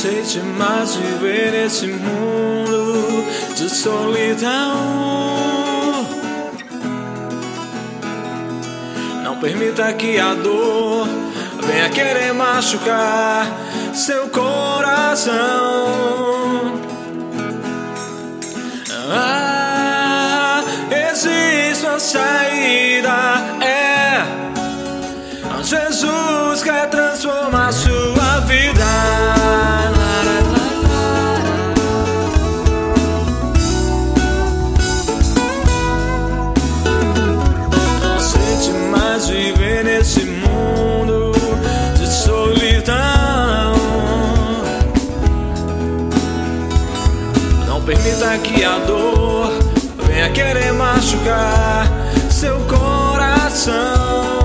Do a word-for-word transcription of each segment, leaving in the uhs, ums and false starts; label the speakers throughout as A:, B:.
A: aceite mais viver nesse mundo de solidão. Não permita que a dor venha querer machucar seu coração. Ah, existe uma saída, é Jesus quer transformar sua vida. Não aceite mais viver nesse mundo de solidão. Não permita que a dor venha querer machucar seu coração.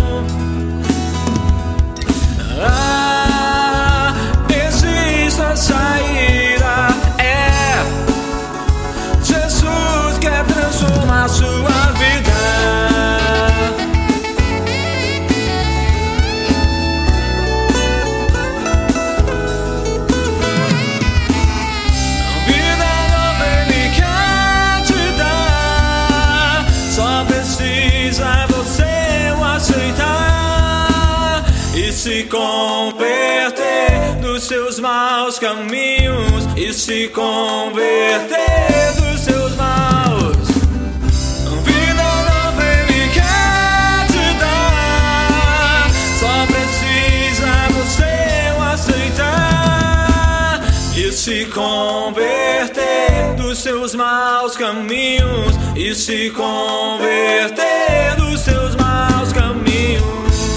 A: Ah, existe a saída, é Jesus quer transformar sua vida. A vida nova Ele quer te dar, só precisa você o aceitar e se converter dos seus maus caminhos, e se converter dos seus maus. A vida nova Ele quer te dar, só precisa você o aceitar e se converter dos seus maus caminhos, e se converter dos seus maus caminhos.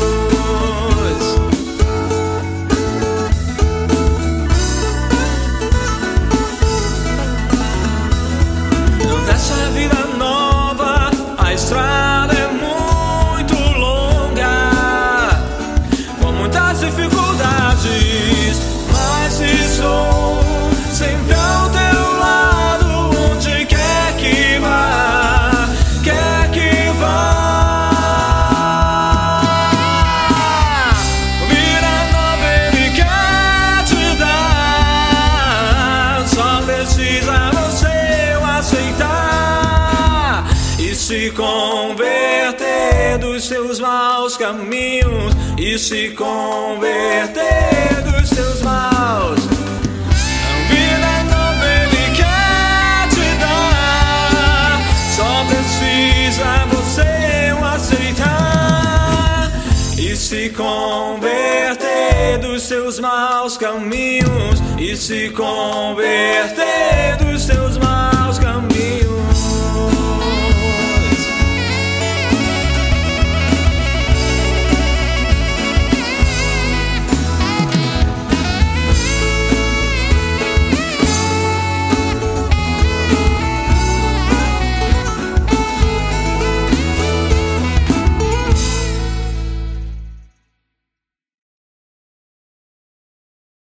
A: Nessa vida nova, a estrada é muito longa, com muitas dificuldades, mas estou sempre ao teu lado, onde quer que vá, quer que vá. Vida nova Ele quer te dar, só precisa você o aceitar e se converter dos seus maus caminhos, e se converter dos seus maus. A vida nova Ele quer te dar, só precisa você o aceitar e se converter dos seus maus caminhos, e se converter dos seus maus.